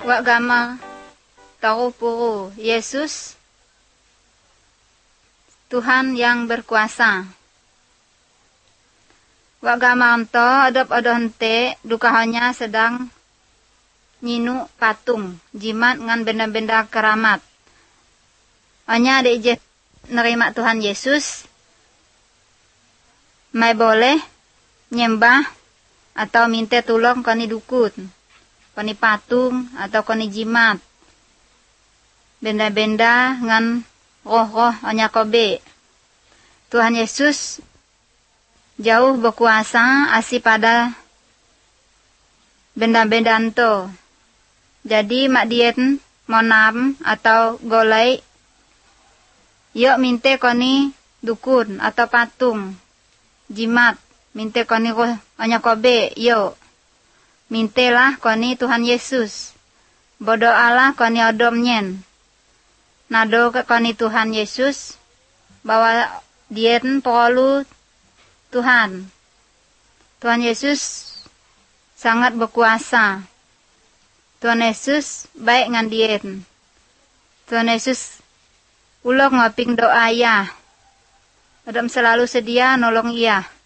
Wak gama tahu puru Yesus Tuhan yang berkuasa. Wak gama onto adop hente dukahnya sedang nyinu patung jimat ngan benda-benda keramat. Hanya ada ije nerima Tuhan Yesus, mai boleh nyembah atau minta tolong koni dukun, koni patung atau koni jimat. Benda-benda ngan roh-roh hanya kobe. Tuhan Yesus jauh berkuasa asi pada benda-benda itu. Jadi mak dien monam atau golai, yuk minta koni dukun atau patung, jimat, minta koni roh hanya kobe, yuk. Mintalah koni Tuhan Yesus. Berdoalah koni odom nyen. Nado ke koni Tuhan Yesus bahwa dien perlu Tuhan. Tuhan Yesus sangat berkuasa. Tuhan Yesus baik ngan dien. Tuhan Yesus ulok ngoping doa ya. Adam selalu sedia nolong ia.